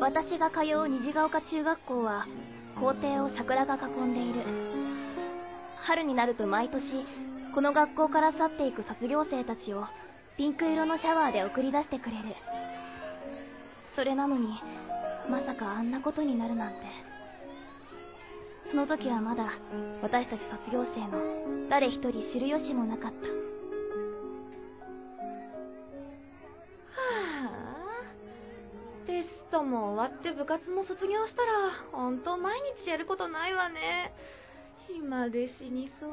私が通う虹ヶ丘中学校は校庭を桜が囲んでいる。春になると毎年この学校から去っていく卒業生たちをピンク色のシャワーで送り出してくれる。それなのにまさかあんなことになるなんて。その時はまだ私たち卒業生の誰一人知る由もなかった。 テストも終わって部活も卒業したら本当毎日やることないわね。暇で死にそう。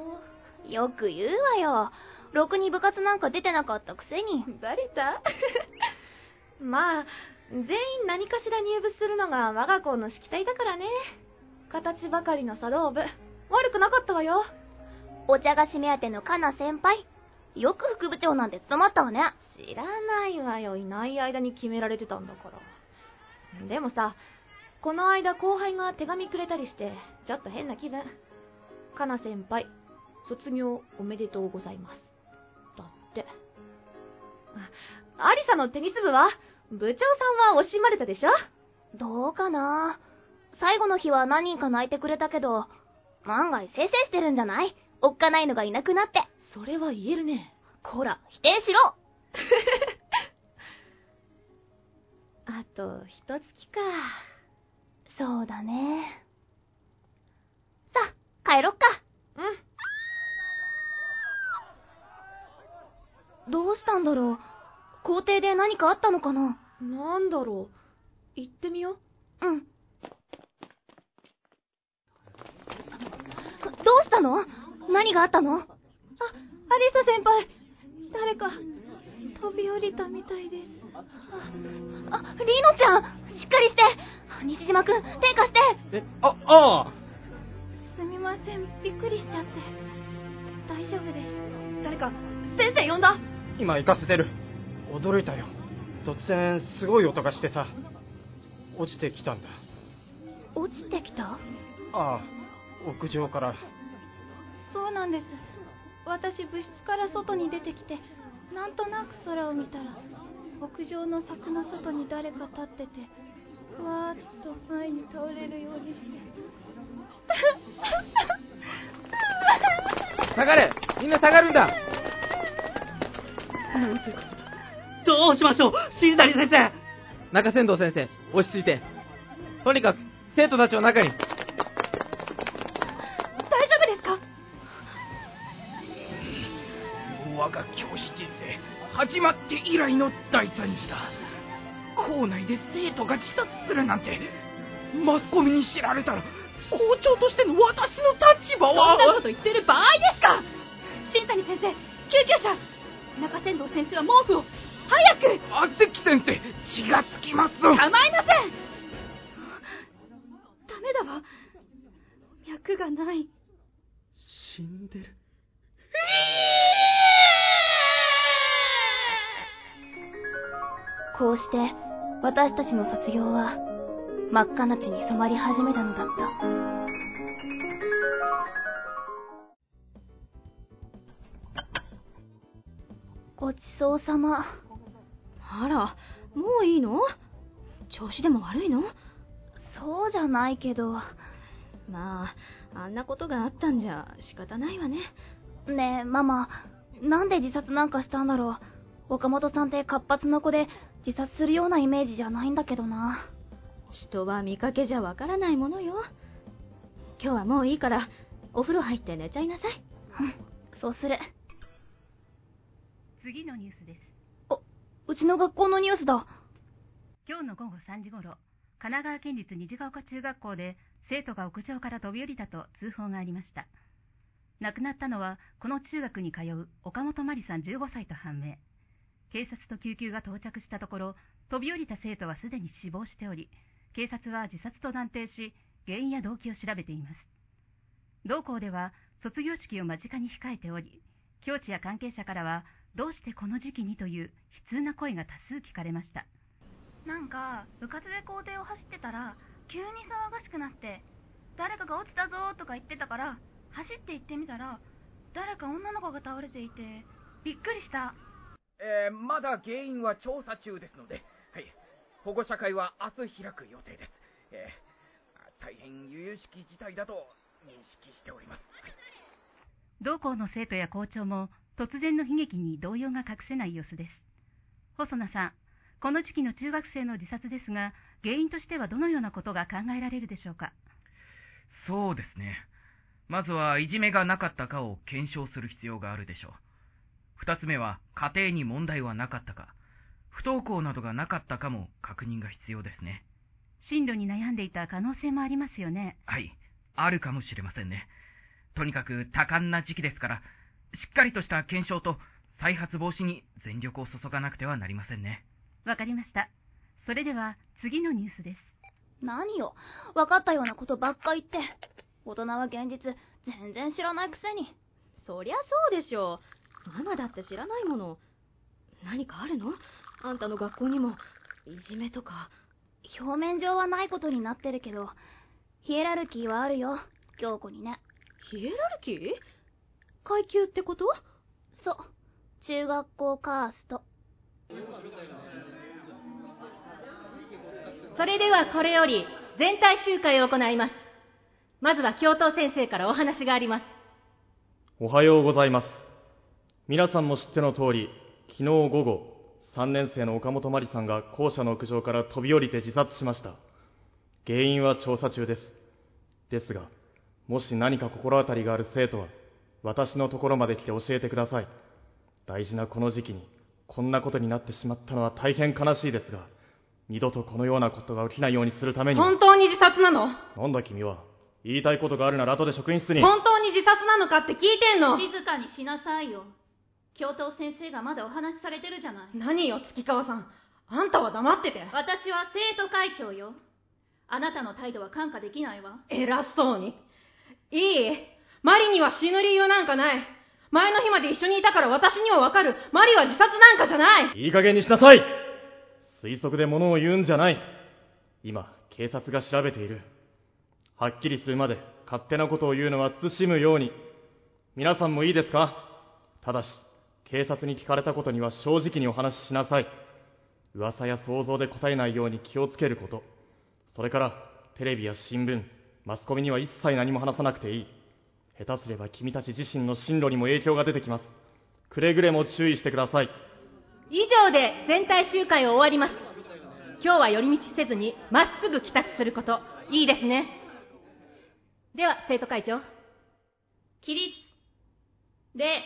よく言うわよ。ろくに部活なんか出てなかったくせに。 バレたまあ全員何かしら入部するのが我が校のしきたりだからね。形ばかりの茶道部悪くなかったわよ。 お茶菓子目当てのカナ先輩、よく副部長なんて務まったわね。 知らないわよ、いない間に決められてたんだから。でもさ、この間後輩が手紙くれたりしてちょっと変な気分。カナ先輩、卒業おめでとうございますだって。アリサのテニス部は部長さんは惜しまれたでしょ。 どうかな。最後の日は何人か泣いてくれたけど、案外せいせいしてるんじゃない？おっかないのがいなくなって。 それは言えるね。 こら、否定しろあと一月か。 そうだね。さあ、帰ろっか。うん。どうしたんだろう。校庭で何かあったのかな。 なんだろう。行ってみよう。 うん。どうしたの？何があったの？ アリサ先輩、誰か飛び降りたみたいです。 リーノちゃん、しっかりして。西島くん、手貸して。 ああ。 すみません、びっくりしちゃって。大丈夫です。誰か先生呼んだ？ 今行かせてる。驚いたよ。突然すごい音がしてさ、落ちてきたんだ。 落ちてきた？ ああ、屋上から。 そうなんです。私部室から外に出てきて、なんとなく空を見たら屋上の柵の外に誰か立ってて、ふわーっと前に倒れるようにして下がれ、みんな下がるんだ。 なんてことだ。どうしましょう、新谷先生。 中仙道先生、落ち着いて。とにかく生徒たちを中に。 大丈夫ですか？ 我が教師人生始まって以来の大惨事だ。校内で生徒が自殺するなんて、マスコミに知られたら校長としての私の立場は。 そんなこと言ってる場合ですか？新谷先生、救急車。中仙道先生は毛布を早く。 関先生、血がつきます。 構いません。ダメだわ、脈がない。 死んでる。 こうして私たちの卒業は真っ赤な血に染まり始めたのだった。ごちそうさま。 あら、もういいの？調子でも悪いの？ そうじゃないけど。 まあ、あんなことがあったんじゃ仕方ないわね。 ねえ、ママ、なんで自殺なんかしたんだろう。岡本さんって活発な子で自殺するようなイメージじゃないんだけどな。 人は見かけじゃわからないものよ。今日はもういいからお風呂入って寝ちゃいなさい。 うん、そうする。 次のニュースです。 うちの学校のニュースだ。 今日の午後3時頃、神奈川県立虹ヶ丘中学校で生徒が屋上から飛び降りたと通報がありました。亡くなったのはこの中学に通う岡本真理さん15歳と判明。警察と救急が到着したところ、飛び降りた生徒はすでに死亡しており、警察は自殺と断定し、原因や動機を調べています。同校では卒業式を間近に控えており、教師や関係者からはどうしてこの時期にという悲痛な声が多数聞かれました。 なんか部活で校庭を走ってたら急に騒がしくなって、誰かが落ちたぞとか言ってたから走って行ってみたら、誰か女の子が倒れていてびっくりした。 まだ原因は調査中ですので、はい、 保護者会は明日開く予定です。大変由々しき事態だと認識しております。 同校の生徒や校長も突然の悲劇に動揺が隠せない様子です。細名さん、この時期の中学生の自殺ですが、原因としてはどのようなことが考えられるでしょうか？ そうですね。まずはいじめがなかったかを検証する必要があるでしょう。二つ目は家庭に問題はなかったか、不登校などがなかったかも確認が必要ですね。 進路に悩んでいた可能性もありますよね。 はい、あるかもしれませんね。とにかく多感な時期ですから、しっかりとした検証と再発防止に全力を注がなくてはなりませんね。 わかりました。それでは次のニュースです。 何よ、分かったようなことばっか言って。大人は現実全然知らないくせに。 そりゃそうでしょう。ママだって知らないもの。何かあるの？あんたの学校にもいじめとか。 表面上はないことになってるけど、ヒエラルキーはあるよ、京子にね。 ヒエラルキー？階級ってこと？ そう、中学校カースト。 それではこれより全体集会を行います。まずは教頭先生からお話があります。 おはようございます。皆さんも知っての通り、昨日午後、3年生の岡本真理さんが校舎の屋上から飛び降りて自殺しました。原因は調査中です。ですが、もし何か心当たりがある生徒は、私のところまで来て教えてください。大事なこの時期に、こんなことになってしまったのは大変悲しいですが、二度とこのようなことが起きないようにするためには。 本当に自殺なの？ なんだ君は。言いたいことがあるなら後で職員室に。 本当に自殺なのかって聞いてんの。 静かにしなさいよ。教頭先生がまだお話しされてるじゃない。 何よ、月川さん。あんたは黙ってて。 私は生徒会長よ。あなたの態度は看過できないわ。 偉そうに。いい？マリには死ぬ理由なんかない。前の日まで一緒にいたから私にはわかる。マリは自殺なんかじゃない。 いい加減にしなさい。推測で物を言うんじゃない。今、警察が調べている。はっきりするまで勝手なことを言うのは慎むように。皆さんもいいですか？ただし、警察に聞かれたことには正直にお話ししなさい。噂や想像で答えないように気をつけること。それから、テレビや新聞、マスコミには一切何も話さなくていい。下手すれば君たち自身の進路にも影響が出てきます。くれぐれも注意してください。 以上で全体集会を終わります。今日は寄り道せずにまっすぐ帰宅すること。いいですね。では、生徒会長。 起立。礼。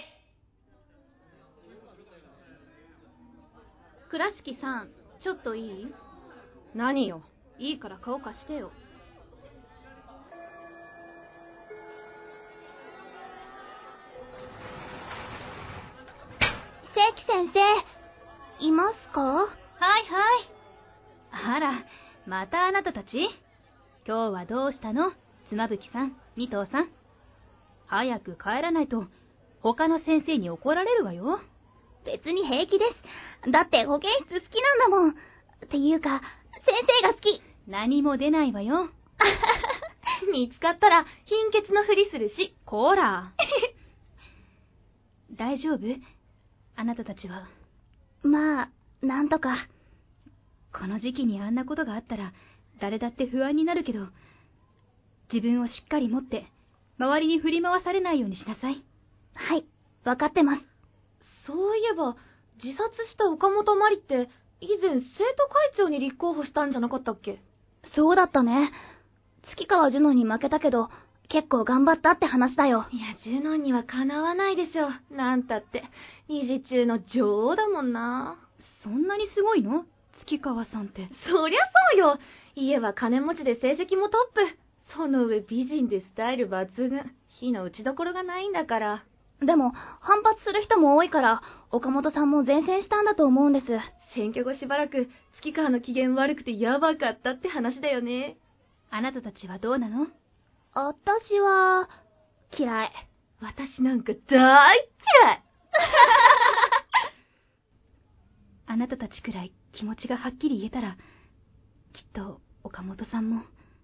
倉敷さん、ちょっといい？ 何よ。 いいから顔貸してよ。 関先生、いますか？ はいはい。あら、またあなたたち？今日はどうしたの？妻夫木さん、二藤さん。早く帰らないと、他の先生に怒られるわよ。 別に平気です。だって保健室好きなんだもん。っていうか、先生が好き。 何も出ないわよ。見つかったら貧血のふりするし、こーら。大丈夫？あなたたちは。 まあ、なんとか。 この時期にあんなことがあったら、誰だって不安になるけど、自分をしっかり持って、周りに振り回されないようにしなさい。 はい、わかってます。 そういえば、自殺した岡本真理って、以前生徒会長に立候補したんじゃなかったっけ？ そうだったね。月川ジュノンに負けたけど、結構頑張ったって話だよ。 いや、ジュノンにはかなわないでしょ。なんたって、二次中の女王だもんな。 そんなにすごいの？月川さんって。 そりゃそうよ。家は金持ちで成績もトップ。その上美人でスタイル抜群。火の打ちどころがないんだから。 でも、反発する人も多いから、岡本さんも善戦したんだと思うんです。 選挙後しばらく、月川の機嫌悪くてやばかったって話だよね。 あなたたちはどうなの？ 私は、嫌い。 私なんか大嫌い。 あなたたちくらい気持ちがはっきり言えたら、きっと岡本さんも。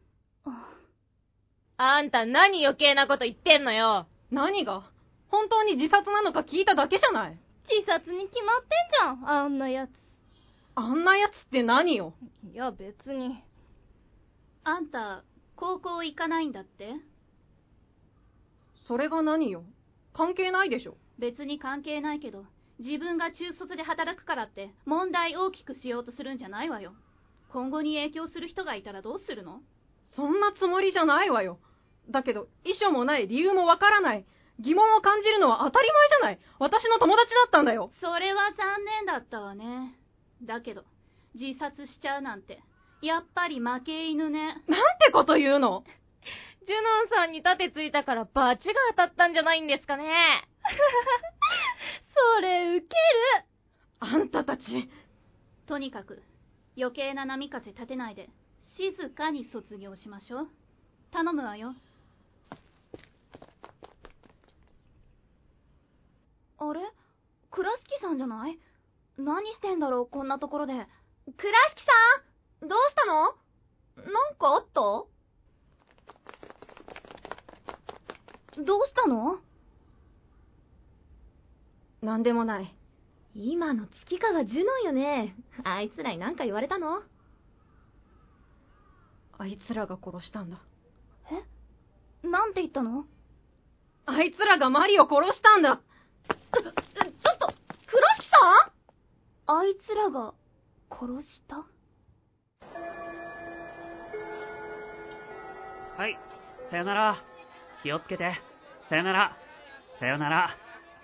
あんた何余計なこと言ってんのよ。 何が？本当に自殺なのか聞いただけじゃない。 自殺に決まってんじゃん、あんなやつ。 あんなやつって何よ。 いや別に。 あんた、高校行かないんだって？ それが何よ。関係ないでしょ。 別に関係ないけど、自分が中卒で働くからって問題大きくしようとするんじゃないわよ。今後に影響する人がいたらどうするの？ そんなつもりじゃないわよ。だけど、遺書もない理由もわからない。疑問を感じるのは当たり前じゃない。私の友達だったんだよ。 それは残念だったわね。だけど、自殺しちゃうなんて、やっぱり負け犬ね。 なんてこと言うの。 ジュノンさんに盾ついたからバチが当たったんじゃないんですかね。それウケる。 あんたたち。 とにかく、余計な波風立てないで、静かに卒業しましょう。頼むわよ。 あれ？倉敷さんじゃない？何してんだろう、こんなところで。倉敷さん！どうしたの？なんかあった？どうしたの？ なんでもない。 今の月香がジュノンよね。あいつらに何か言われたの？ あいつらが殺したんだ。 え？なんて言ったの？ あいつらがマリを殺したんだ。 ちょっと、倉敷さん？あいつらが殺した？ はい、さよなら。気をつけて。さよなら。さよなら。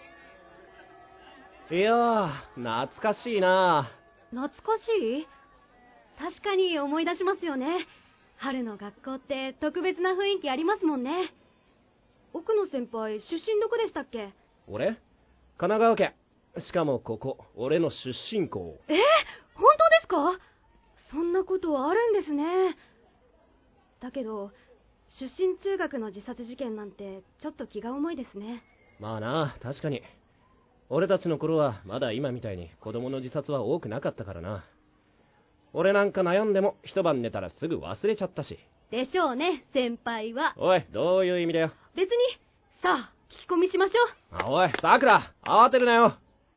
いやー、懐かしいな。 懐かしい？確かに思い出しますよね。春の学校って特別な雰囲気ありますもんね。奥野先輩、出身どこでしたっけ？ 俺？神奈川県。しかもここ、俺の出身校。 本当ですか？そんなことあるんですね。だけど、出身中学の自殺事件なんてちょっと気が重いですね。 まあな、確かに。俺たちの頃はまだ今みたいに子供の自殺は多くなかったからな。俺なんか悩んでも一晩寝たらすぐ忘れちゃったし。 でしょうね、先輩は。 おい、どういう意味だよ。 別に。さあ、聞き込みしましょう。 おい、さくら、慌てるなよ。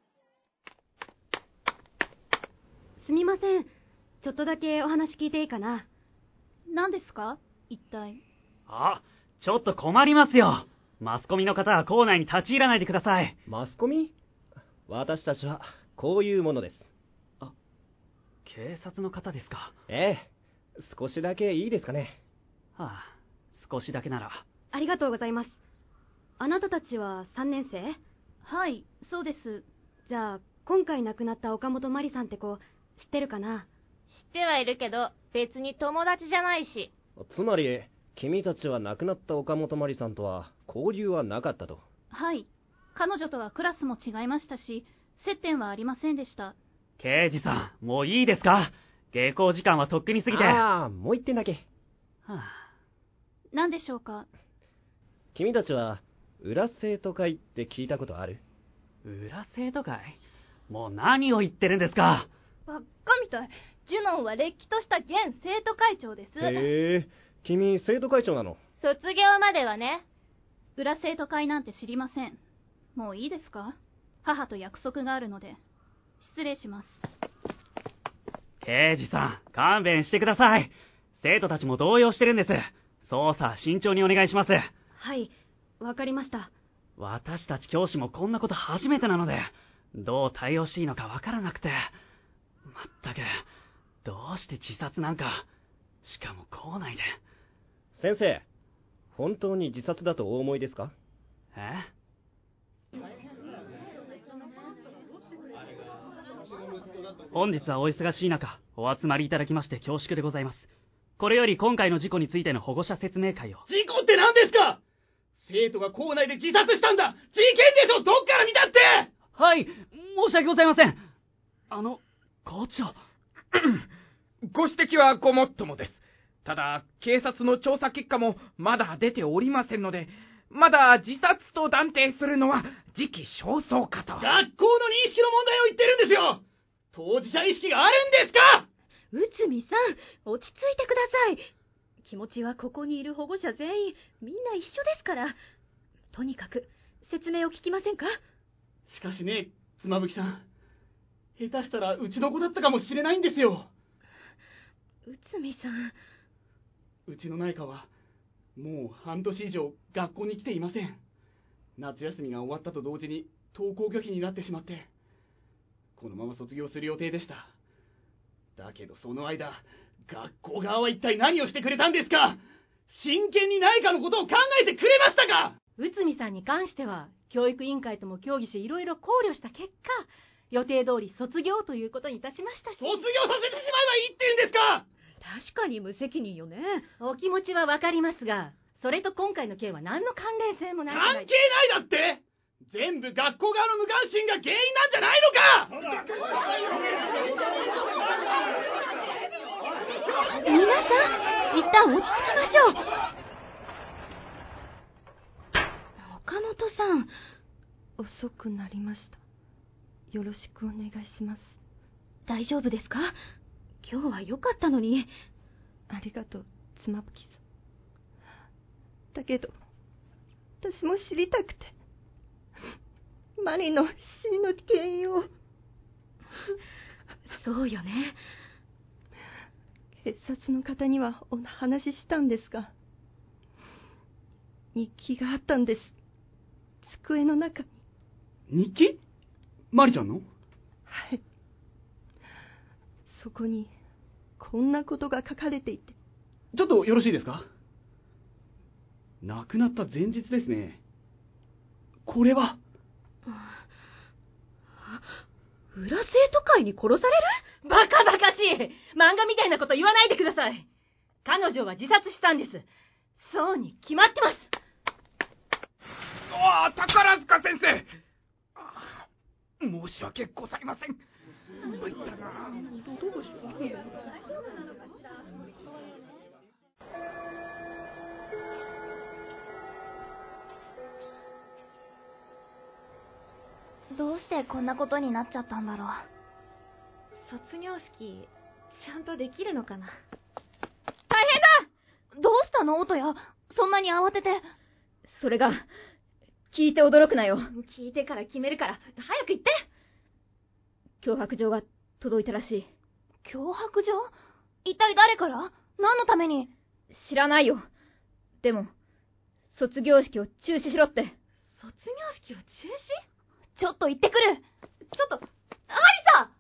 すみません。ちょっとだけお話聞いていいかな。 何ですか？一体。 あ、ちょっと困りますよ。マスコミの方は校内に立ち入らないでください。 マスコミ？私たちはこういうものです。 あ、警察の方ですか？ ええ、少しだけいいですかね。 はあ、少しだけなら。 ありがとうございます。あなたたちは3年生？ はい、そうです。 じゃあ、今回亡くなった岡本真理さんって子、知ってるかな？ 知ってはいるけど、別に友達じゃないし。 つまり、君たちは亡くなった岡本真理さんとは交流はなかったと？ はい。彼女とはクラスも違いましたし、接点はありませんでした。 刑事さん、もういいですか？下校時間はとっくに過ぎて。 ああ、もう一点だけ。 はあ、何でしょうか？ 君たちは、裏生徒会って聞いたことある？ 裏生徒会？もう何を言ってるんですか？ ばっかみたい。ジュノンはれっきとした現生徒会長です。 へえ、君生徒会長なの？ 卒業まではね。 裏生徒会なんて知りません。もういいですか？母と約束があるので。失礼します。 刑事さん、勘弁してください。生徒たちも動揺してるんです。捜査慎重にお願いします。 はい、わかりました。 私たち教師もこんなこと初めてなので、どう対応していいのかわからなくて。まったく、どうして自殺なんか。しかも校内で。 先生、本当に自殺だとお思いですか？ 本日はお忙しい中、お集まりいただきまして恐縮でございます。これより今回の事故についての保護者説明会を。 事故って何ですか？生徒が校内で自殺したんだ！事件でしょ！どっから見たって！ はい、申し訳ございません。校長。 ご指摘はごもっともです。ただ、警察の調査結果もまだ出ておりませんので、まだ自殺と断定するのは時期尚早かと。 学校の認識の問題を言ってるんですよ！当事者意識があるんですか？ 内海さん、落ち着いてください。気持ちはここにいる保護者全員、みんな一緒ですから。とにかく、説明を聞きませんか？ しかしね、妻夫木さん。 下手したらうちの子だったかもしれないんですよ。 内海さん。 うちの内科はもう半年以上学校に来ていません。夏休みが終わったと同時に登校拒否になってしまって、このまま卒業する予定でした。だけどその間、学校側は一体何をしてくれたんですか？真剣に内科のことを考えてくれましたか？ 内海さんに関しては教育委員会とも協議しいろいろ考慮した結果、予定通り卒業ということにいたしましたし。 卒業させてしまえばいいって言うんですか？ 確かに無責任よね。 お気持ちはわかりますが、それと今回の件は何の関連性もない。 関係ないだって？全部学校側の無関心が原因なんじゃないのか？ 皆さん、一旦落ち着きましょう。 岡本さん、遅くなりました。よろしくお願いします。 大丈夫ですか？ 今日は良かったのに。ありがとう、妻夫木さん。だけど、私も知りたくて。マリの死の原因を。 そうよね。 警察の方にはお話ししたんですが、日記があったんです。机の中に。 日記？マリちゃんの？ はい。そこにこんなことが書かれていて。 ちょっとよろしいですか？亡くなった前日ですね。これは裏生徒会に殺される？バカバカしい！漫画みたいなこと言わないでください。彼女は自殺したんです。そうに決まってます。 ああ、宝塚先生。申し訳ございません。参ったな。 どうしてこんなことになっちゃったんだろう。 卒業式、ちゃんとできるのかな。 大変だ！どうしたの、音谷。そんなに慌てて。 それが、聞いて驚くなよ。聞いてから決めるから、早く言って。脅迫状が届いたらしい。 脅迫状？一体誰から？何のために？ 知らないよ。でも、卒業式を中止しろって。 卒業式を中止？ ちょっと行ってくる。 ちょっと、 アリサ！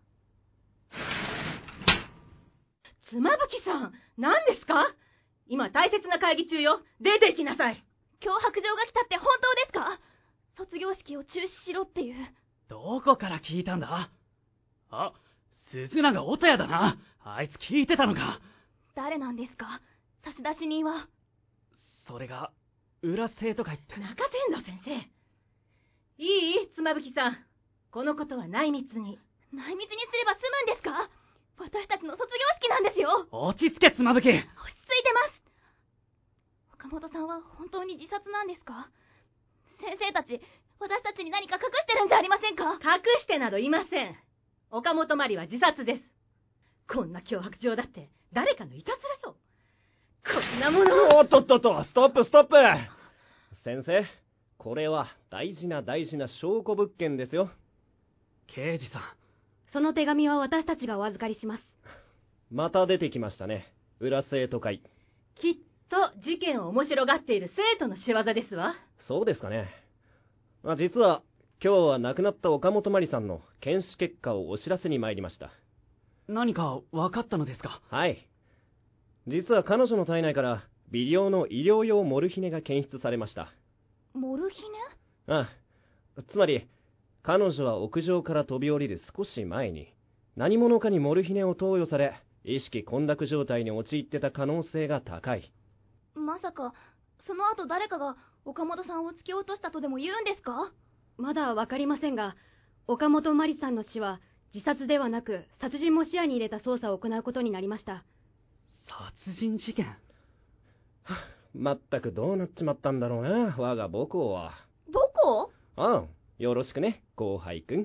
妻夫木さん、何ですか？今大切な会議中よ。出て行きなさい。 脅迫状が来たって本当ですか？卒業式を中止しろっていう。 どこから聞いたんだ？あ、鈴永音谷だな。あいつ聞いてたのか。 誰なんですか？差出人は。 それが、裏生徒会って。 中天童先生。いい？妻夫木さん。このことは内密に。 内密にすれば済むんですか？私たちの卒業式なんですよ。 落ち着け、妻夫木。 落ち着いてます。岡本さんは本当に自殺なんですか？先生たち、私たちに何か隠してるんじゃありませんか？ 隠してなどいません。岡本まりは自殺です。こんな脅迫状だって誰かのいたずらよ。こんなものを。 おっとっとっと、ストップストップ。先生、これは大事な証拠物件ですよ。 刑事さん。 その手紙は私たちがお預かりします。 また出てきましたね。裏生徒会。 きっと事件を面白がっている生徒の仕業ですわ。 そうですかね。実は今日は亡くなった岡本真理さんの検視結果をお知らせに参りました。 何か分かったのですか？ はい。実は彼女の体内から微量の医療用モルヒネが検出されました。 モルヒネ？ ああ。つまり、彼女は屋上から飛び降りる少し前に、何者かにモルヒネを投与され、意識混濁状態に陥ってた可能性が高い。 まさか、その後誰かが岡本さんを突き落としたとでも言うんですか？ まだわかりませんが、岡本真理さんの死は自殺ではなく殺人も視野に入れた捜査を行うことになりました。 殺人事件？ まったくどうなっちまったんだろうな、我が母校は。 母校？ ああ、よろしくね、後輩くん。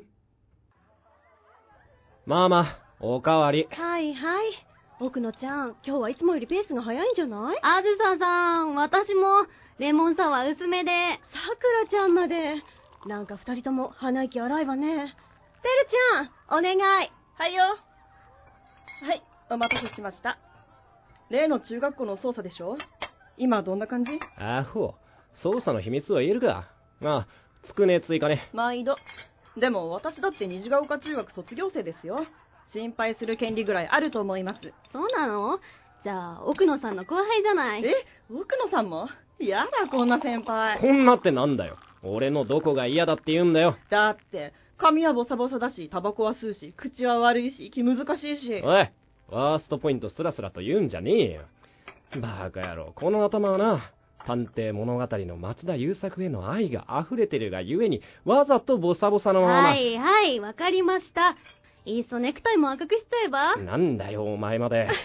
ママ、おかわり。 はいはい。奥野ちゃん、今日はいつもよりペースが早いんじゃない？ あずささん、私もレモンサワー薄めで。 さくらちゃんまで。なんか二人とも鼻息荒いわね。てるちゃん、お願い。 はいよ。はい、お待たせしました。例の中学校の捜査でしょ？今どんな感じ？ アホ。捜査の秘密は言えるか。ああ、つくね追加ね。 毎度。でも私だって虹ヶ丘中学卒業生ですよ。心配する権利ぐらいあると思います。 そうなの？じゃあ、奥野さんの後輩じゃない。 奥野さんも？やだ、こんな先輩。 こんなってなんだよ。俺のどこが嫌だって言うんだよ。 だって、髪はボサボサだし、タバコは吸うし、口は悪いし、気難しいし。 おい、ワーストポイントスラスラと言うんじゃねえよ。バカ野郎、この頭はな、探偵物語の松田優作への愛が溢れてるがゆえに、わざとボサボサのまま。 はいはい、わかりました。いっそネクタイも赤くしちゃえば。 なんだよ、お前まで。 あ、いらっし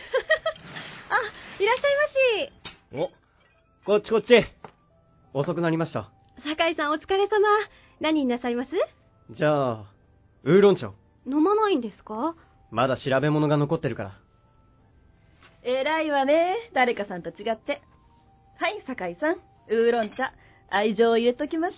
ゃいまし。 お、こっちこっち。 遅くなりました。 酒井さんお疲れ様。何になさいます？ じゃあ、ウーロン茶を。 飲まないんですか？ まだ調べ物が残ってるから。 偉いわね、誰かさんと違って。はい、酒井さん、ウーロン茶、愛情を入れときました。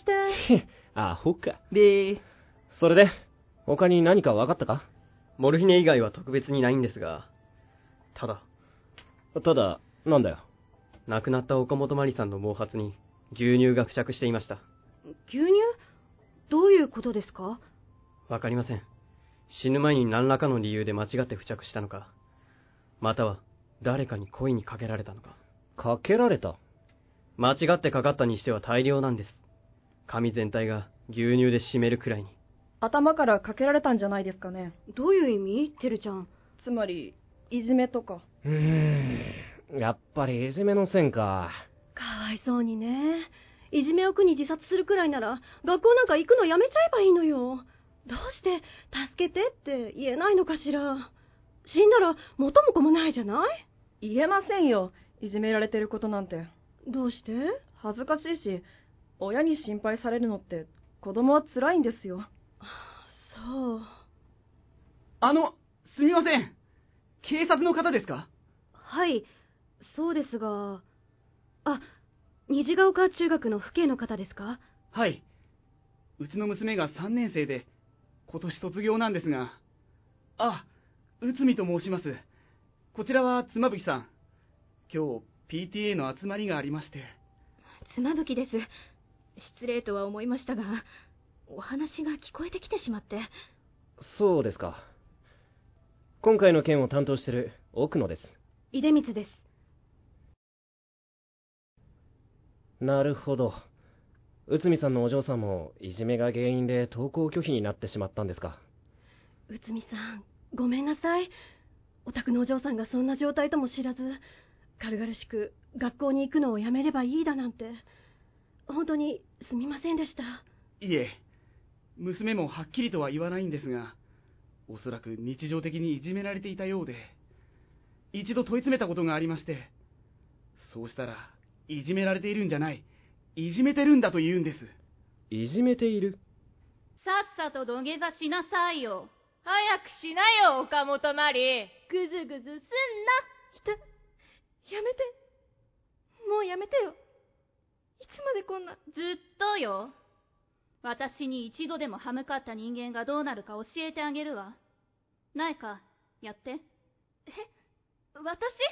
アホか。 で、 それで、他に何か分かったか？ モルヒネ以外は特別にないんですが、ただ、 なんだよ。 亡くなった岡本真理さんの毛髪に牛乳が付着していました。 牛乳？どういうことですか？ わかりません。死ぬ前に何らかの理由で間違って付着したのか、または誰かに恋にかけられたのか。 かけられた？ 間違ってかかったにしては大量なんです。髪全体が牛乳で湿るくらいに。 頭からかけられたんじゃないですかね。 どういう意味？てるちゃん。 つまり、いじめとか。 やっぱりいじめの線か。 かわいそうにね。いじめを苦に自殺するくらいなら、学校なんか行くのやめちゃえばいいのよ。どうして助けてって言えないのかしら。死んだら元も子もないじゃない？ 言えませんよ、いじめられてることなんて。 どうして？ 恥ずかしいし、親に心配されるのって子供は辛いんですよ。 そう。 すみません。警察の方ですか？ はい、そうですが。あ、虹ヶ丘中学の父兄の方ですか？ はい。うちの娘が3年生で、今年卒業なんですが。あ、内海と申します。こちらは妻夫木さん。今日 PTA の集まりがありまして。 妻夫木です。失礼とは思いましたが、お話が聞こえてきてしまって。 そうですか。今回の件を担当してる奥野です。 出光です。 なるほど。内海さんのお嬢さんもいじめが原因で登校拒否になってしまったんですか？ 内海さん、ごめんなさい。お宅のお嬢さんがそんな状態とも知らず、軽々しく学校に行くのをやめればいいだなんて、本当にすみませんでした。 いえ、娘もはっきりとは言わないんですが、おそらく日常的にいじめられていたようで、一度問い詰めたことがありまして、そうしたら、いじめられているんじゃない、いじめてるんだと言うんです。 いじめている？ さっさと土下座しなさいよ。早くしなよ、岡本真理。ぐずぐずすんな。 やめて。もうやめてよ。いつまでこんな。 ずっとよ。私に一度でも歯向かった人間がどうなるか教えてあげるわ。ないか、やって。 私？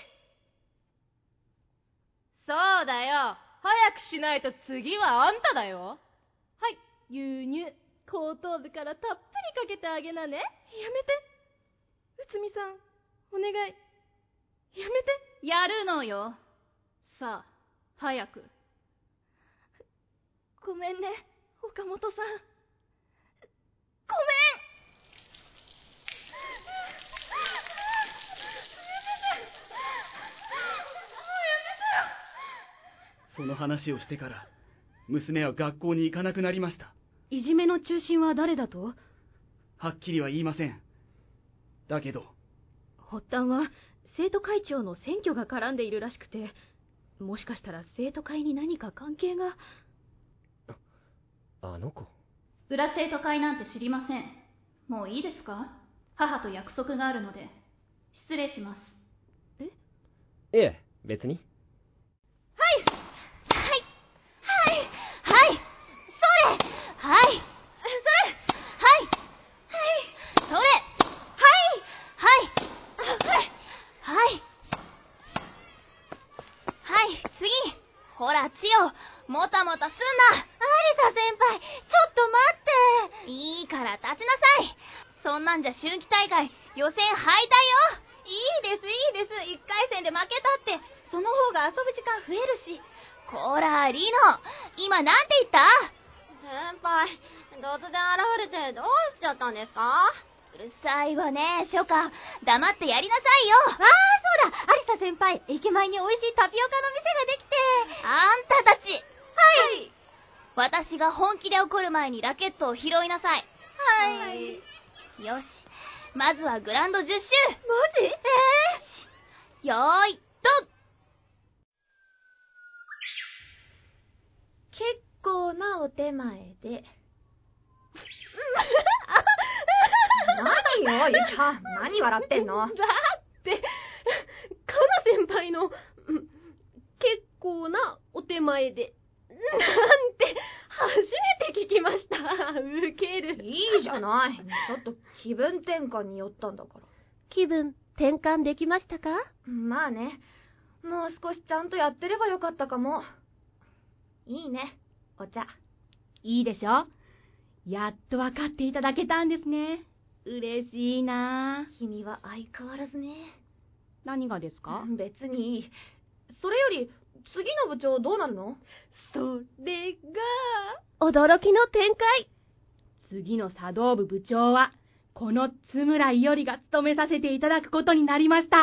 そうだよ。早くしないと次はあんただよ。はい、牛乳、後頭部からたっぷりかけてあげなね。 やめて。内海さん、お願い。やめて。 やるのよ。さあ、早く。 ごめんね、岡本さん。ごめん。 その話をしてから娘は学校に行かなくなりました。 いじめの中心は誰だと？ はっきりは言いません。だけど発端は生徒会長の選挙が絡んでいるらしくて、もしかしたら生徒会に何か関係が。 あの子。 裏生徒会なんて知りません。もういいですか？母と約束があるので。失礼します。 ええ、別に。 はい、それ、はい、はい、それ、はい、 よ。もたもたすんな。アリサ先輩、ちょっと待って。いいから立ちなさい。そんなんじゃ春季大会予選敗退よ。いいですいいです。1回戦で負けたって、その方が遊ぶ時間増えるし。こら、リノ、今なんて言った？ 先輩、突然現れてどうしちゃったんですか？ うるさいわね、初夏。黙ってやりなさいよ。 ああ、そうだ、アリサ先輩、駅前に美味しいタピオカの店ができて。 あんたたち。 はい。 私が本気で怒る前にラケットを拾いなさい。 はい。 よし、まずはグランド10周。マジ？よーい、ドン。 結構なお手前で。何よ、ゆきは。何笑ってんの？ だって、カナ先輩の、結構なお手前で、なんて、初めて聞きました。ウケる。 いいじゃない。ちょっと気分転換に寄ったんだから。 気分転換できましたか？ まあね。もう少しちゃんとやってればよかったかも。いいね、お茶。 いいでしょ？やっと分かっていただけたんですね。嬉しいな。 君は相変わらずね。 何がですか？ 別にいい。それより、次の部長どうなるの？ それが、驚きの展開。次の茶道部部長は、この津村伊織が務めさせていただくことになりました。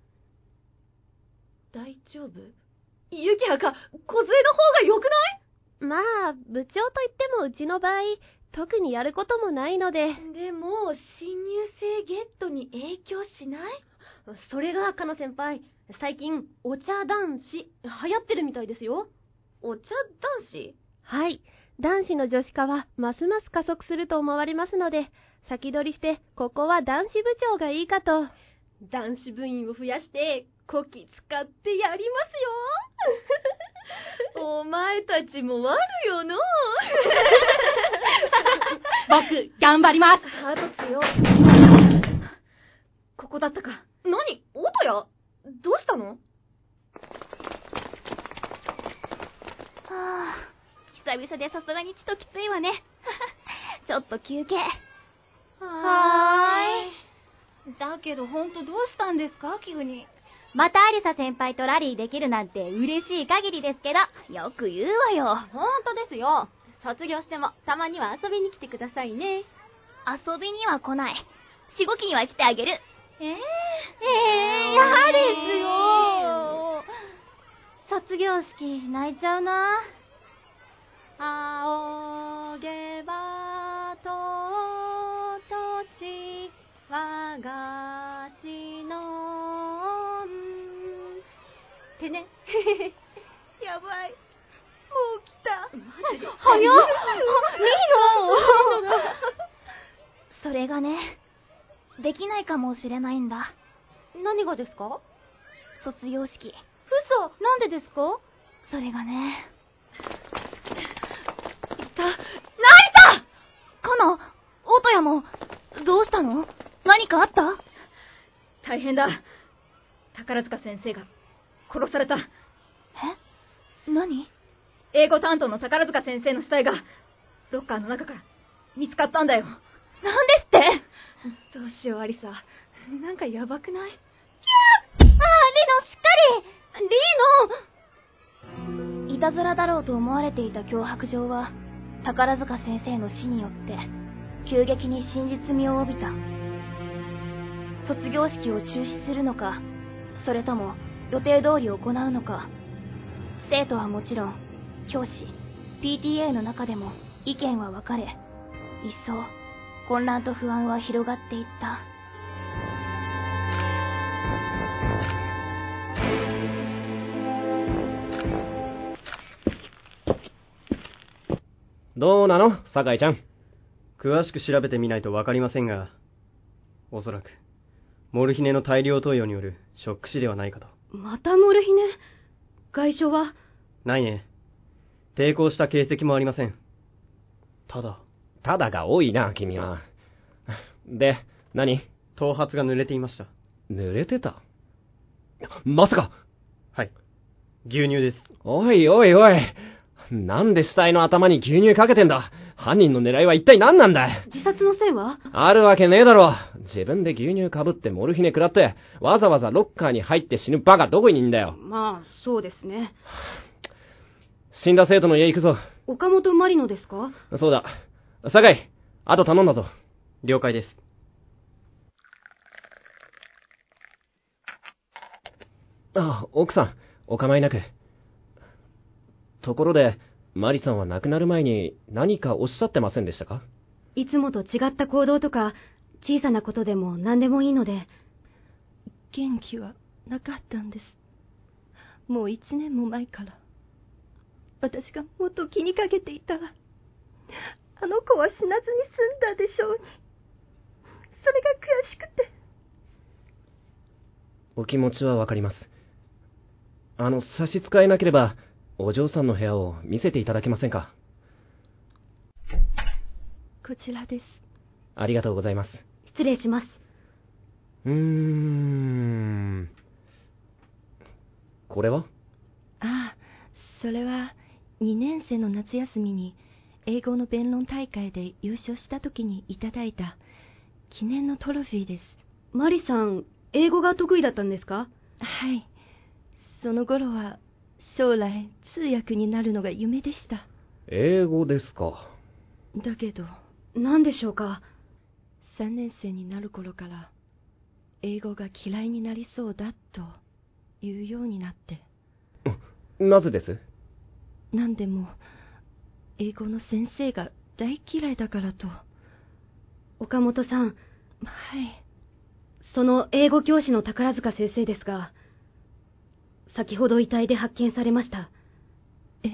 大丈夫？ ゆきはか、小杖の方が良くない？まあ、部長といってもうちの場合、特にやることもないので。 でも、新入生ゲットに影響しない？ それが、かな先輩、最近、お茶男子、流行ってるみたいですよ。 お茶男子？ はい。男子の女子化は、ますます加速すると思われますので、先取りして、ここは男子部長がいいかと。男子部員を増やして、こき使ってやりますよ。 お前たちも悪よの。 僕、頑張ります。 ハート強。ここだったか。何？音や？どうしたの？ はあ、久々でさすがにちときついわね。ちょっと休憩。 はーい。だけどほんとどうしたんですか、急に。 またアリサ先輩とラリーできるなんて嬉しい限りですけど、よく言うわよ。 ほんとですよ。卒業してもたまには遊びに来てくださいね。 遊びには来ない。しごきには来てあげる。 嫌ですよ。卒業式泣いちゃうな。 仰げば尊し我が師のってね。やばい。もう来た。 早っ。 いいの。 それがね、できないかもしれないんだ。 何がですか？ 卒業式。 嘘。なんでですか？ それがね。 泣いた！ カナ、オトヤも、どうしたの？何かあった？ 大変だ。宝塚先生が殺された。 え？何？ 英語担当の宝塚先生の死体がロッカーの中から見つかったんだよ。 なんですって？ どうしよう、アリサ。なんかやばくない？ キャー！リノ、しっかり！リノ！いたずらだろうと思われていた脅迫状は、宝塚先生の死によって、急激に真実味を帯びた。卒業式を中止するのか、それとも予定通り行うのか、生徒はもちろん、教師、PTA の中でも意見は分かれ、一層混乱と不安は広がっていった。 どうなの、酒井ちゃん。 詳しく調べてみないとわかりませんが、おそらくモルヒネの大量投与によるショック死ではないかと。 またモルヒネ？外傷は？ ないね。抵抗した形跡もありません。ただが多いな、君は。で、何？ 頭髪が濡れていました。 濡れてた？まさか！ はい。 牛乳です。 おいおいおい。なんで死体の頭に牛乳かけてんだ。犯人の狙いは一体何なんだ。 自殺の線は？ あるわけねえだろ。自分で牛乳かぶってモルヒネ食らって、わざわざロッカーに入って死ぬバカどこにいんだよ。 まあ、そうですね。 死んだ生徒の家行くぞ。 岡本まりのですか？ そうだ。酒井、あと頼んだぞ。 了解です。 あ、奥さん、お構いなく。ところで、マリさんは亡くなる前に何かおっしゃってませんでしたか？ いつもと違った行動とか、小さなことでも何でもいいので。 元気はなかったんです。もう1年も前から。私がもっと気にかけていたら、あの子は死なずに済んだでしょうに。それが悔しくて。 お気持ちはわかります。差し支えなければ、お嬢さんの部屋を見せていただけませんか？ こちらです。 ありがとうございます。 失礼します。 これは？ ああ、それは2年生の夏休みに英語の弁論大会で優勝した時にいただいた記念のトロフィーです。 マリさん、英語が得意だったんですか？ はい。その頃は将来通訳になるのが夢でした。 英語ですか。 だけど、 何でしょうか。 3年生になる頃から英語が嫌いになりそうだと言うようになって。 なぜです？ 何でも英語の先生が大嫌いだからと。 岡本さん。 はい。 その英語教師の宝塚先生ですが、先ほど遺体で発見されました。 え？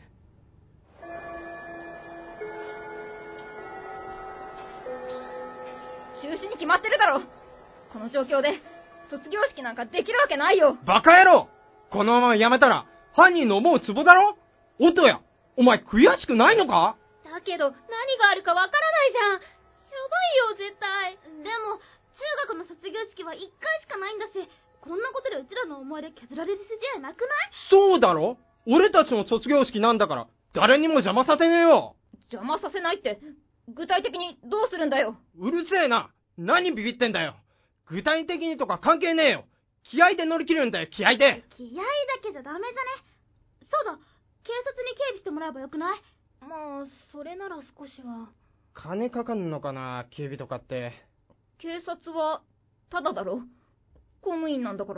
中止に決まってるだろ。この状況で卒業式なんかできるわけないよ。 バカ野郎、このままやめたら犯人の思うツボだろ。おとや、お前悔しくないのか？ だけど何があるかわからないじゃん。やばいよ絶対。でも中学の卒業式は1回しかないんだし、こんなことでうちらの思い出削られる筋合いなくない？ そうだろ。俺たちの卒業式なんだから誰にも邪魔させねえよ。 邪魔させないって具体的にどうするんだよ。 うるせえな。何ビビってんだよ。具体的にとか関係ねえよ。気合で乗り切るんだよ、気合で。 気合だけじゃダメじゃね。そうだ、警察に警備してもらえばよくない？まあそれなら少しは。 金かかんのかな、警備とかって。 警察はタダだろ。公務員なんだから。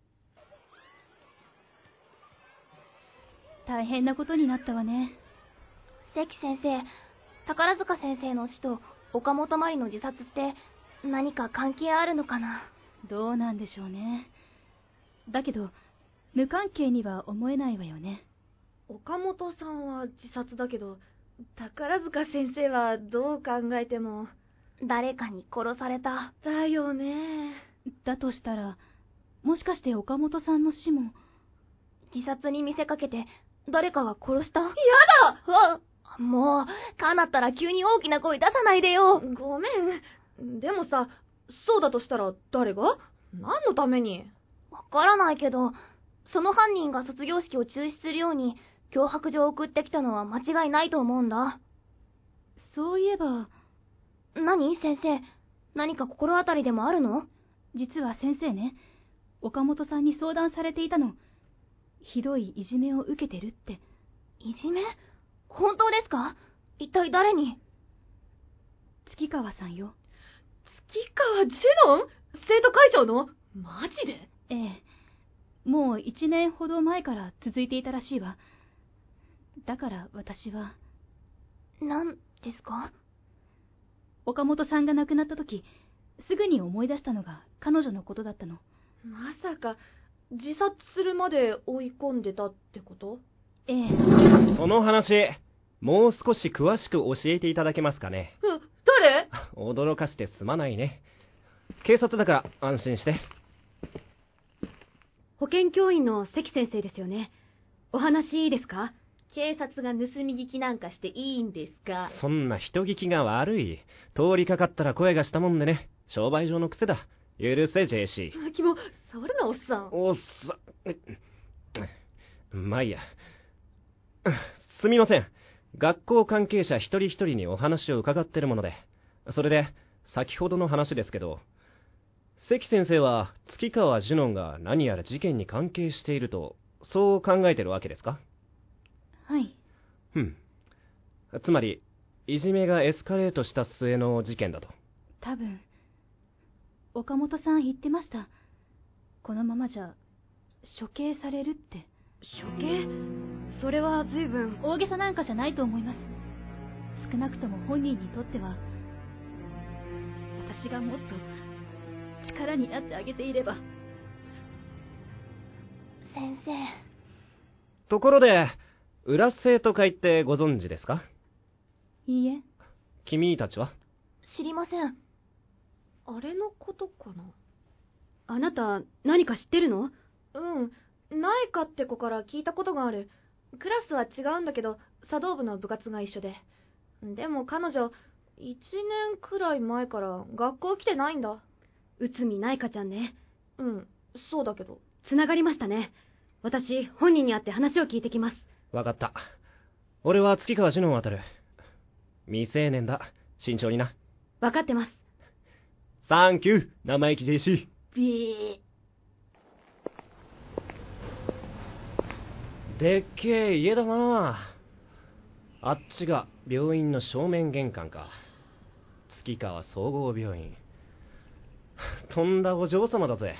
大変なことになったわね。 関先生、宝塚先生の死と岡本まりの自殺って何か関係あるのかな？ どうなんでしょうね。だけど無関係には思えないわよね。 岡本さんは自殺だけど、宝塚先生はどう考えても誰かに殺された。 だよね。 だとしたら、もしかして岡本さんの死も自殺に見せかけて誰かが殺した？やだ！ もう、かなったら急に大きな声出さないでよ。 ごめん。でもさ、そうだとしたら誰が？何のために？ わからないけど、その犯人が卒業式を中止するように脅迫状を送ってきたのは間違いないと思うんだ。 そういえば。 何？先生、何か心当たりでもあるの？ 実は先生ね、岡本さんに相談されていたの。ひどいいじめを受けてるって。 いじめ？本当ですか？一体誰に？ 月川さんよ。 月川ジュノン？生徒会長の？マジで？ ええ。もう1年ほど前から続いていたらしいわ。だから私は。 何ですか？ 岡本さんが亡くなった時、すぐに思い出したのが彼女のことだったの。 まさか自殺するまで追い込んでたってこと？ ええ。 その話、もう少し詳しく教えていただけますかね。 誰？ 驚かしてすまないね。警察だから安心して。 保健教員の関先生ですよね。お話いいですか？ 警察が盗み聞きなんかしていいんですか？ そんな人聞きが悪い。通りかかったら声がしたもんでね。商売上の癖だ。許せ、JC。 キモ、触るな、おっさん。 おっさまあいいや。すみません。学校関係者一人一人にお話を伺ってるもので。それで、先ほどの話ですけど、関先生は月川ジュノンが何やら事件に関係していると、そう考えてるわけですか？ はい。 つまり、いじめがエスカレートした末の事件だと。 多分、岡本さん言ってました。このままじゃ、処刑されるって。 処刑？それは随分。 大げさなんかじゃないと思います。少なくとも本人にとっては、私がもっと力になってあげていれば。 先生。 ところで、裏生徒会ってご存知ですか？ いいえ。 君たちは？ 知りません。 あれのことかな。 あなた、何か知ってるの？ ないかって子から聞いたことがある。クラスは違うんだけど、茶道部の部活が一緒で。でも彼女、1年くらい前から学校来てないんだ。 内海ないかちゃんね。 そうだけど。 つながりましたね。私、本人に会って話を聞いてきます。 わかった。俺は月川ジュノンを当たる。未成年だ。慎重にな。 わかってます。 サンキュー、生意気 JC。 ビー。でっけえ家だな。あっちが病院の正面玄関か。月川総合病院。とんだお嬢様だぜ。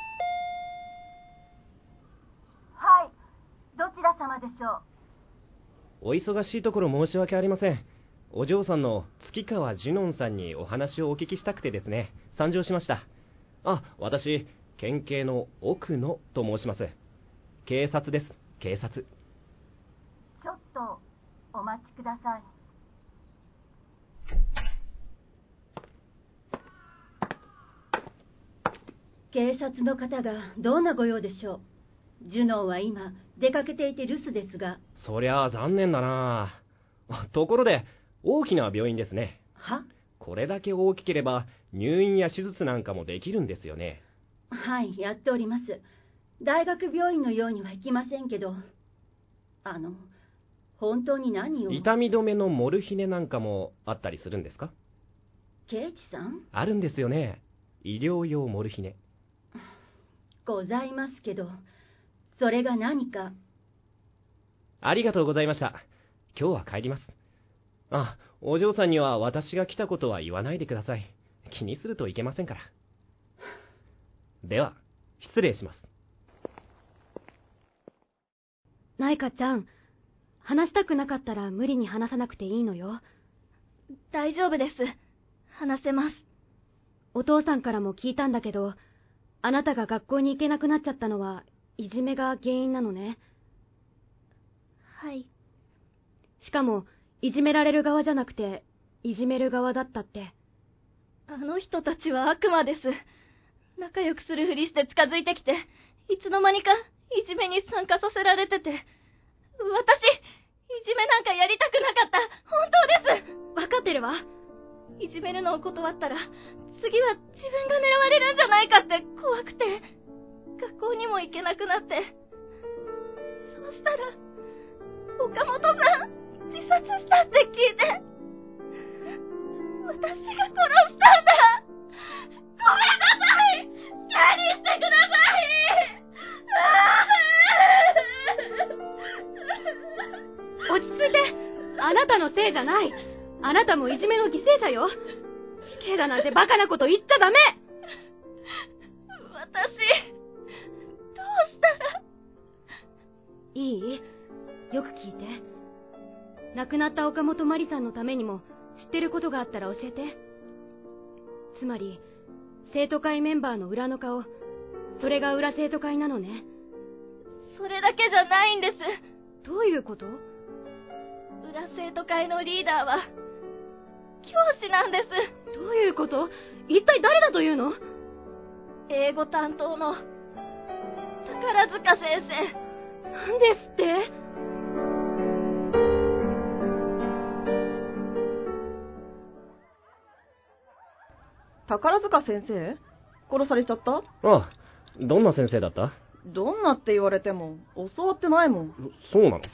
はい、どちら様でしょう。 お忙しいところ申し訳ありません。お嬢さんの月川ジュノンさんにお話をお聞きしたくてですね、参上しました。私、県警の奥野と申します。警察です、警察。 ちょっとお待ちください。警察の方がどんなご用でしょう。ジュノンは今出かけていて留守ですが。 そりゃあ残念だな。ところで大きな病院ですね。 は？ これだけ大きければ入院や手術なんかもできるんですよね。 はい、やっております。大学病院のようにはいきませんけど。本当に何を？ 痛み止めのモルヒネなんかもあったりするんですか？ 刑事さん？ あるんですよね。医療用モルヒネ。 ございますけど、それが何か。 ありがとうございました。今日は帰ります。お嬢さんには私が来たことは言わないでください。気にするといけませんから。では、失礼します。 ないかちゃん、話したくなかったら無理に話さなくていいのよ。 大丈夫です。話せます。 お父さんからも聞いたんだけど、あなたが学校に行けなくなっちゃったのはいじめが原因なのね。 はい。 しかも、いじめられる側じゃなくて、いじめる側だったって。 あの人たちは悪魔です。仲良くするふりして近づいてきて、いつの間にかいじめに参加させられてて、私、いじめなんかやりたくなかった。本当です。 わかってるわ。 いじめるのを断ったら、次は自分が狙われるんじゃないかって怖くて、学校にも行けなくなって。そうしたら、岡本さん、自殺したって聞いて、私が殺したんだ。ごめんなさい。何してください。落ち着いて。あなたのせいじゃない。あなたもいじめの犠牲者よ。死刑だなんてバカなこと言っちゃダメ。 私、どうしたら。 いい？よく聞いて。亡くなった岡本真理さんのためにも知ってることがあったら教えて。つまり、生徒会メンバーの裏の顔、それが裏生徒会なのね。 それだけじゃないんです。 どういうこと？ 裏生徒会のリーダーは、教師なんです。 どういうこと？一体誰だというの？ 英語担当の、宝塚先生。 なんですって？ 宝塚先生？殺されちゃった？ どんな先生だった？ どんなって言われても教わってないもん。 そうなの？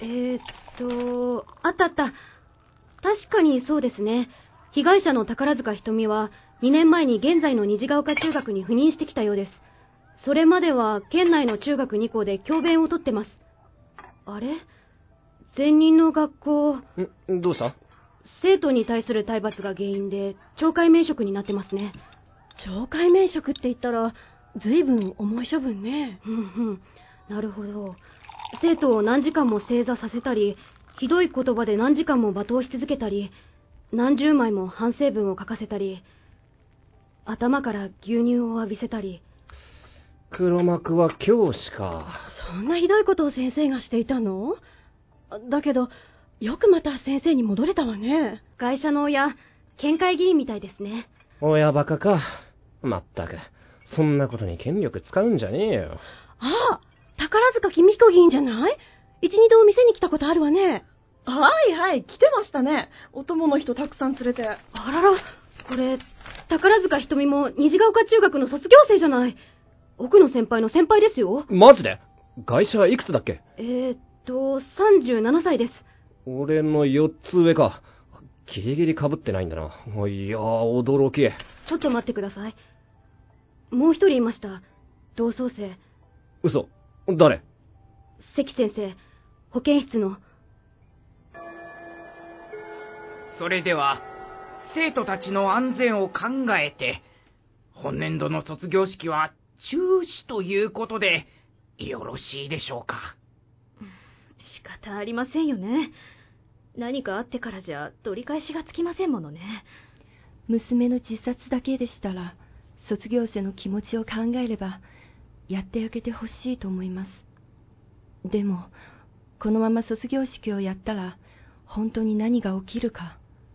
あったあった。確かにそうですね。被害者の宝塚ひとみは2年前に現在の虹ヶ丘中学に赴任してきたようです。それまでは県内の中学2校で教鞭をとってます。あれ？前任の学校。 どうした？ 生徒に対する体罰が原因で懲戒免職になってますね。 懲戒免職って言ったら随分重い処分ね。 なるほど。生徒を何時間も正座させたり、ひどい言葉で何時間も罵倒し続けたり、何十枚も反省文を書かせたり、頭から牛乳を浴びせたり。 黒幕は教師か。 そんなひどいことを先生がしていたの？だけどよくまた先生に戻れたわね。 会社の親、県会議員みたいですね。 親バカか。まったく、そんなことに権力使うんじゃねえよ。 ああ、宝塚公彦議員じゃない？一、二度店に来たことあるわね。 はいはい、来てましたね。お供の人たくさん連れて。 あらら、これ、宝塚ひとみも虹ヶ丘中学の卒業生じゃない。奥野先輩の先輩ですよ。 マジで？会社はいくつだっけ ？37歳です。 俺の4つ上か。ギリギリ被ってないんだな。いやー、驚き。 ちょっと待ってください。もう一人いました。同窓生。 嘘？誰？ 関先生、保健室の。 それでは、生徒たちの安全を考えて、本年度の卒業式は中止ということでよろしいでしょうか。 仕方ありませんよね。何かあってからじゃ取り返しがつきませんものね。 娘の自殺だけでしたら、卒業生の気持ちを考えればやってあげてほしいと思います。でもこのまま卒業式をやったら本当に何が起きるか。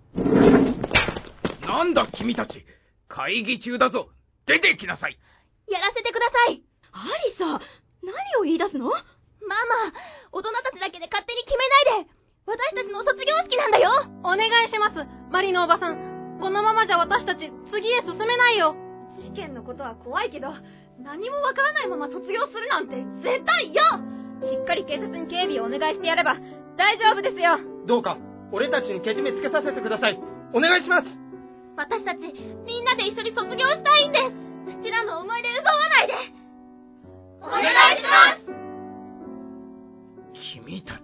なんだ君たち、会議中だぞ。出てきなさい。 やらせてください。 アリサ、何を言い出すの？ ママ、大人たちだけで勝手に決めないで。私たちの卒業式なんだよ。 お願いします、マリのおばさん。このままじゃ私たち次へ進めないよ。 事件のことは怖いけど、何もわからないまま卒業するなんて絶対嫌。しっかり警察に警備をお願いしてやれば大丈夫ですよ。 どうか俺たちにけじめつけさせてください。お願いします。 私たちみんなで一緒に卒業したいんです。うちらの思い出奪わないで。お願いします。 君たち。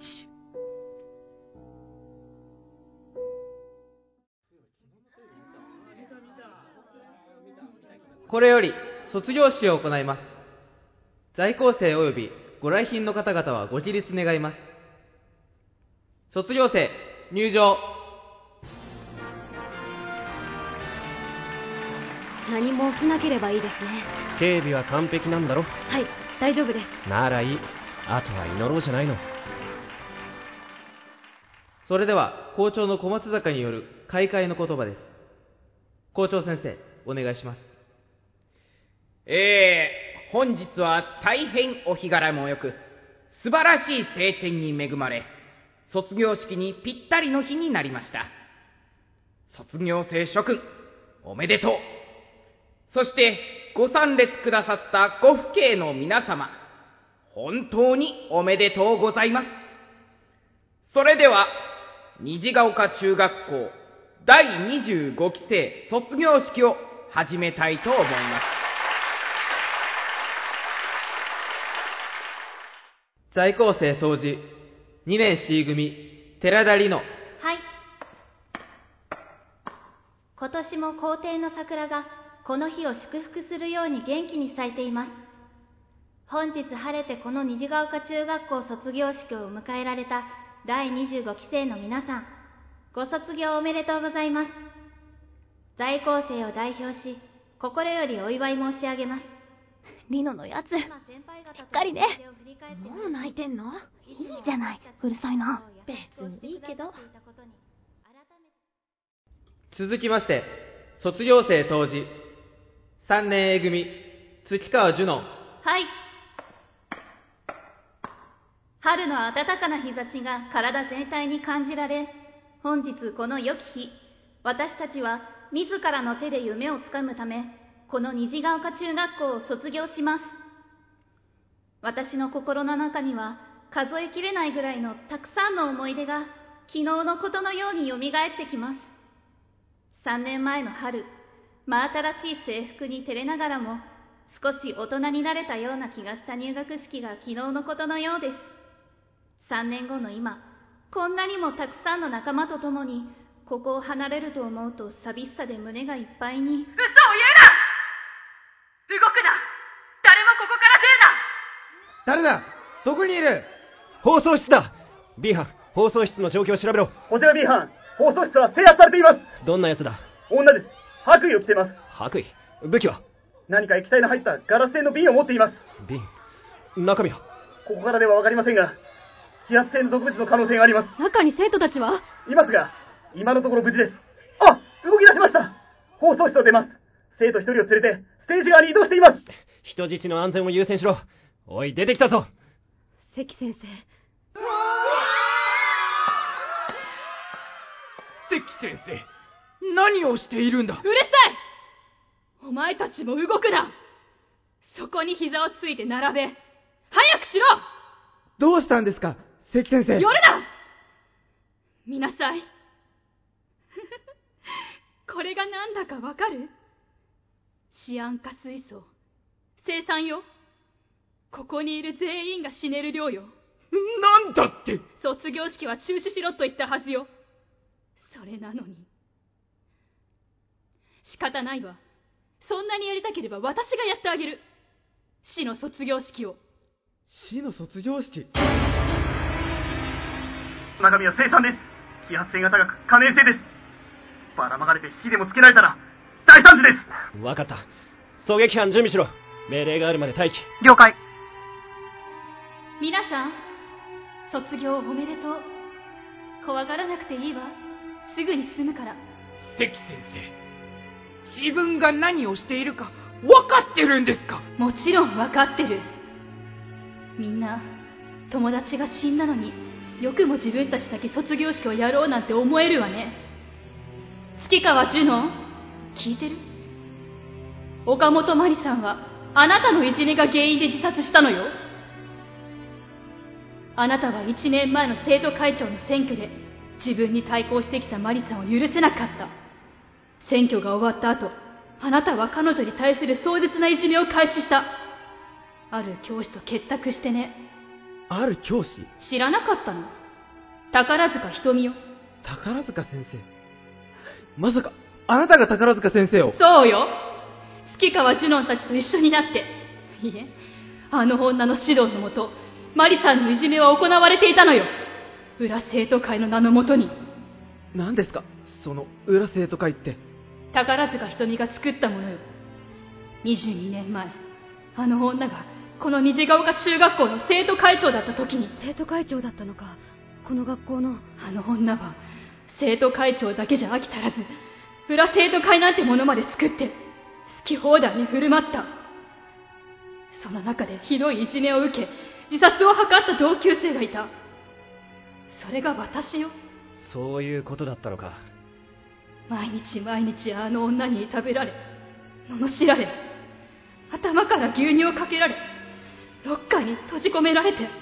これより卒業式を行います。在校生及びご来賓の方々はご起立願います。卒業生入場。 何も起きなければいいですね。 警備は完璧なんだろ？ はい、大丈夫です。 ならいい。あとは祈ろうじゃないの。 それでは校長の小松坂による開会の言葉です。校長先生、お願いします。 本日は大変お日柄もよく、素晴らしい晴天に恵まれ、卒業式にぴったりの日になりました。卒業生諸君、おめでとう。そしてご参列くださったご父兄の皆様、本当におめでとうございます。それでは虹ヶ丘中学校第25期生卒業式を始めたいと思います。 在校生総持2年 C 組寺田里乃。 はい。今年も校庭の桜がこの日を祝福するように元気に咲いています。本日晴れてこの虹ヶ丘中学校卒業式を迎えられた第25期生の皆さん、ご卒業おめでとうございます。在校生を代表し、心よりお祝い申し上げます。 リノのやつ、しっかりね。 もう泣いてんの？ いいじゃない、うるさいな。 別にいいけど。 続きまして、卒業生当時3年 A 組月川樹乃。 はい。春の暖かな日差しが体全体に感じられ、本日この良き日、私たちは自らの手で夢をつかむため、この虹ヶ丘中学校を卒業します。 私の心の中には数えきれないぐらいのたくさんの思い出が昨日のことのようによみがえってきます。3年前の春、真新しい制服に照れながらも少し大人になれたような気がした入学式が昨日のことのようです。3年後の今、こんなにもたくさんの仲間と共にここを離れると思うと寂しさで胸がいっぱいに。 嘘を言うな！動くな！誰もここから出るな！ 誰だ？どこにいる？放送室だ！ B 班、放送室の状況を調べろ。 こちら B 班、放送室は制圧されています。 どんな奴だ？ 女です。白衣を着ています。 白衣？武器は？ 何か液体の入ったガラス製の瓶を持っています。 瓶？中身は？ ここからではわかりませんが、揮発性の毒物の可能性があります。 中に生徒たちはいますが、今のところ無事です。あ、動き出しました。放送室を出ます。生徒一人を連れてステージ側に移動しています。 人質の安全を優先しろ。おい、出てきたぞ。 関先生。 関先生、何をしているんだ？ うるさい！お前たちも動くな！そこに膝をついて並べ。早くしろ！ どうしたんですか、関先生。 寄るな！見なさい。これがなんだかわかる？シアン化水素。生産よ。ここにいる全員が死ねる量よ。 なんだって！ 卒業式は中止しろと言ったはずよ。それなのに。仕方ないわ。そんなにやりたければ私がやってあげる。市の卒業式を。 市の卒業式？ 中身は生産です。揮発性が高く可燃性です。ばらまかれて火でもつけられたら大惨事です。 わかった。狙撃班準備しろ。命令があるまで待機。 了解。 皆さん、卒業おめでとう。怖がらなくていいわ。すぐに済むから。 関先生、自分が何をしているか分かってるんですか？ もちろん分かってる。みんな友達が死んだのによくも自分たちだけ卒業式をやろうなんて思えるわね。月川ジュノン、聞いてる？岡本真理さんはあなたのいじめが原因で自殺したのよ。あなたは1年前の生徒会長の選挙で自分に対抗してきたマリさんを許せなかった。選挙が終わった後、あなたは彼女に対する壮絶ないじめを開始した。ある教師と結託してね。 ある教師？ 知らなかったの？宝塚瞳よ。 宝塚先生？まさかあなたが宝塚先生を？ そうよ。月川ジュノンたちと一緒になって。いえ、あの女の指導のもとマリさんのいじめは行われていたのよ。裏生徒会の名のもとに。 何ですかその裏生徒会って？ 宝塚瞳が作ったものよ。22年前、あの女がこの虹ヶ丘中学校の生徒会長だった時に。 生徒会長だったのか。この学校の。 あの女は生徒会長だけじゃ飽き足らず、裏生徒会なんてものまで作って好き放題に振る舞った。その中でひどいいじめを受け自殺を図った同級生がいた。それが私よ。 そういうことだったのか。 毎日毎日あの女にいたぶられ、罵られ、頭から牛乳をかけられ、ロッカーに閉じ込められて。ふわれ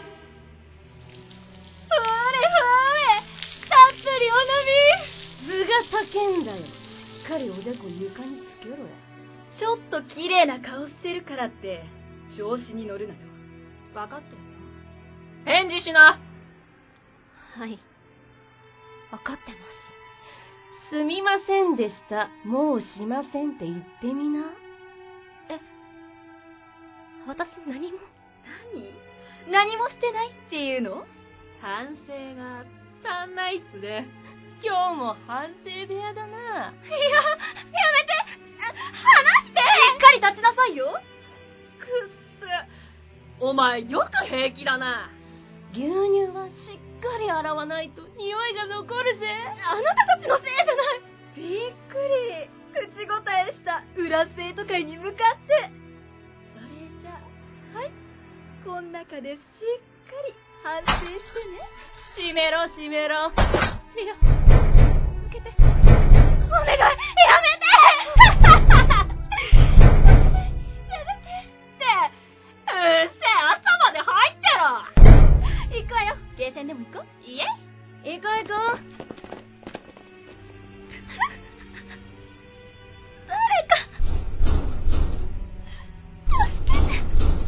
たっぷりお飲み。図が叫んだよ。しっかりおでこ床につけろや。ちょっと綺麗な顔してるからって調子に乗るなよ。 分かってるよ。 返事しな。 はい、分かってます。すみませんでした。もうしませんって言ってみな。私何も何もしてないっていうの？反省が足んないっすね。今日も反省部屋だな。いや、やめて。離して。しっかり立ちなさいよ。くっせ。お前よく平気だな。牛乳はしっかり洗わないと匂いが残るぜ。あなたたちのせいじゃない。びっくり。口答えした裏生徒会に向かって。それじゃあ、はい、こん中でしっかり反省してね。閉めろ閉めろ。いや、開けて。お願い、やめて。やめてって。うっせえ、朝までいいかいくん誰か助けて。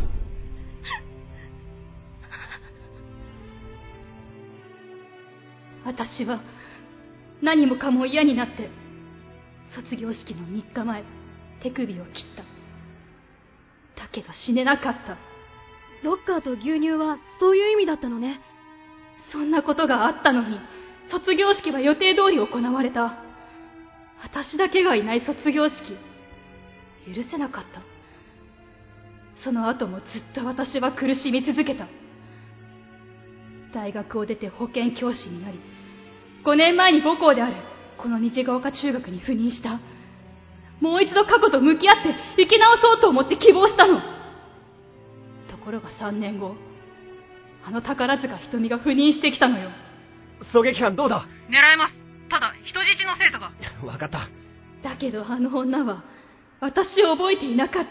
私は何もかも嫌になって卒業式の3日前手首を切った。だけど死ねなかった。 ロッカーと牛乳はそういう意味だったのね。 そんなことがあったのに卒業式は予定通り行われた。私だけがいない卒業式許せなかった。その後もずっと私は苦しみ続けた。大学を出て保健教師になり、5年前に母校であるこの虹ヶ丘中学に赴任した。もう一度過去と向き合って生き直そうと思って希望したの。ところが3年後、あの宝塚瞳が赴任してきたのよ。 狙撃犯どうだ？ 狙えます。ただ人質の生徒が。 わかった。 だけどあの女は私を覚えていなかった。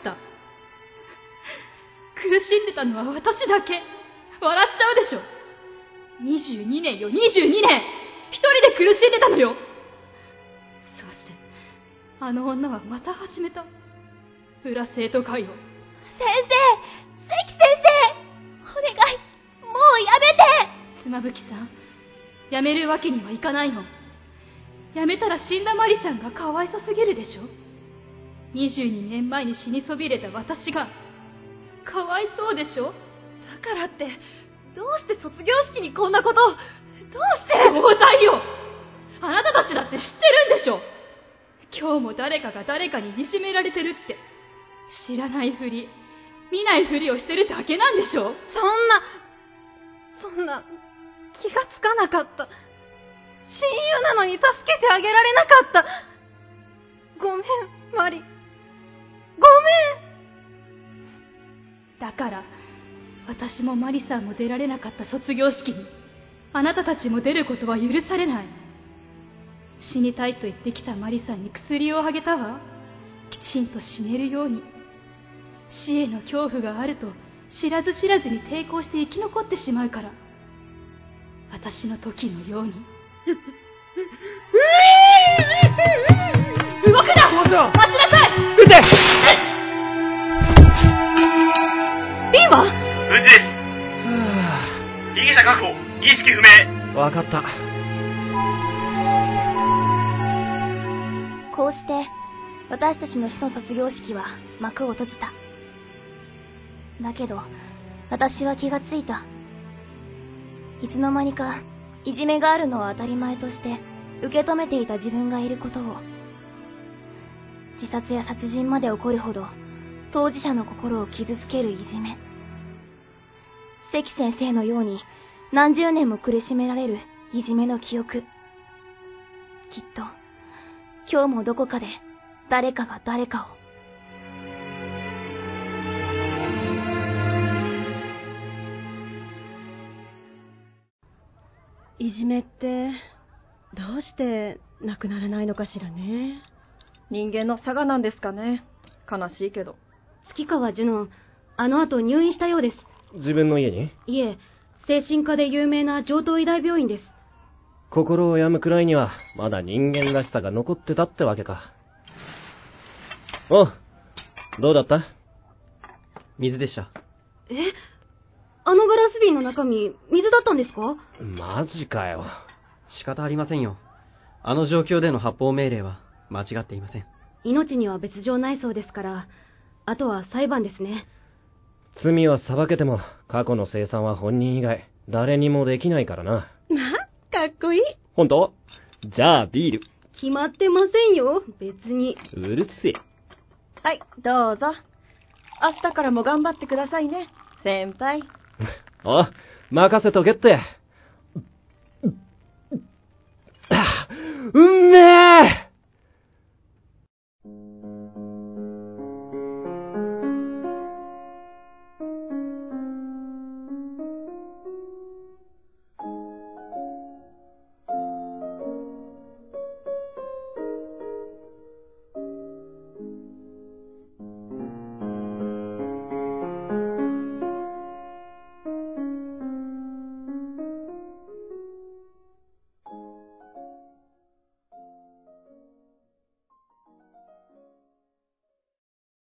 苦しんでたのは私だけ。笑っちゃうでしょ。22年よ、22年一人で苦しんでたのよ。そうしてあの女はまた始めた裏生徒会を。 先生、関先生、お願い、もうやめて。 妻夫木さん、やめるわけにはいかないの。やめたら死んだマリさんがかわいそすぎるでしょ。22年前に死にそびれた私がかわいそうでしょ。 だからってどうして卒業式にこんなことを。どうして。 うざいよ。あなたたちだって知ってるんでしょ。今日も誰かが誰かにいじめられてるって知らないふり、見ないふりをしてるだけなんでしょ。 そんな気がつかなかった。親友なのに助けてあげられなかった。ごめんマリ、ごめん。 だから私もマリさんも出られなかった卒業式にあなたたちも出ることは許されない。死にたいと言ってきたマリさんに薬をあげたわ。きちんと死ねるように。死への恐怖があると知らず知らずに抵抗して生き残ってしまうから。私の時のように。動くな！待ちなさい！ 撃て！ リーマン？ 無事です。逃げ者確保、意識不明。 わかった。 こうして私たちの市の卒業式は幕を閉じた。だけど私は気がついた。いつの間にかいじめがあるのは当たり前として受け止めていた自分がいることを。自殺や殺人まで起こるほど当事者の心を傷つけるいじめ。関先生のように何十年も苦しめられるいじめの記憶。きっと今日もどこかで誰かが誰かを。 いじめってどうしてなくならないのかしらね。 人間の差がなんですかね。悲しいけど。 月川ジュノン、あの後入院したようです。 自分の家に？ いえ、精神科で有名な城東医大病院です。 心を病むくらいにはまだ人間らしさが残ってたってわけか。おう、どうだった？ 水でした。 え？あのガラス瓶の中身、水だったんですか？ マジかよ。 仕方ありませんよ。あの状況での発砲命令は間違っていません。 命には別状ないそうですから、あとは裁判ですね。 罪は裁けても過去の清算は本人以外誰にもできないからな。 かっこいい。 本当？じゃあビール。 決まってませんよ、別に。 うるせえ。 はい、どうぞ。明日からも頑張ってくださいね、先輩。 お、任せとけって。